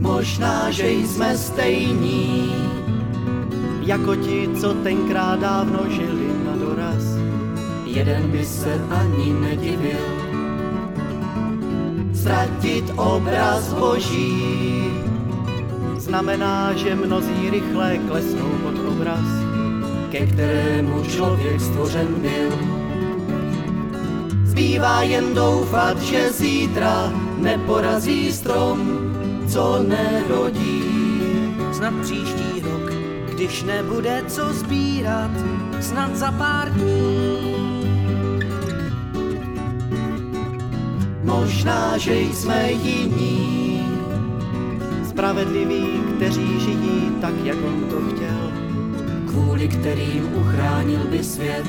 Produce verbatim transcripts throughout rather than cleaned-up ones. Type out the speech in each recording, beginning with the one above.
Možná, že jsme stejní, jako ti, co tenkrát dávno žili na doraz. Jeden by se ani nedivil ztratit obraz Boží. Znamená, že mnozí rychle klesnou pod obraz, ke kterému člověk stvořen byl. Zbývá jen doufat, že zítra neporazí strom, co nerodí. Snad příští rok, když nebude co sbírat, snad za pár dní. Možná, že jsme jiní, spravedliví, kteří žijí tak, jak on to chtěl, kvůli kterým uchránil by svět.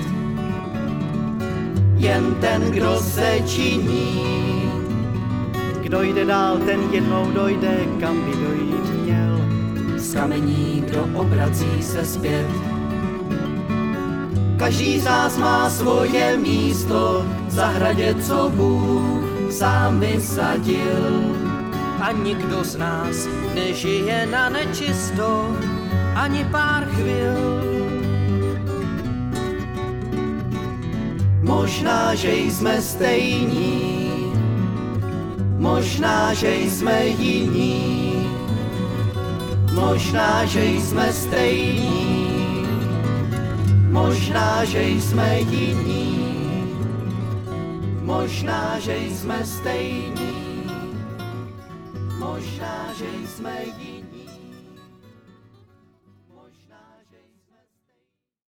Jen ten, kdo se činí, kdo jde dál, ten jednou dojde, kam by dojít měl. Z kamení, kdo obrací se zpět. Každý z nás má svoje místo v zahradě, co Bůh sám vysadil. A nikdo z nás nežije na nečisto ani pár chvil. Možná, že jsme stejní, možná, že jsme jiní, možná, že jsme stejní, možná, že jsme jiní, možná, že jsme stejní, možná, že jsme jiní.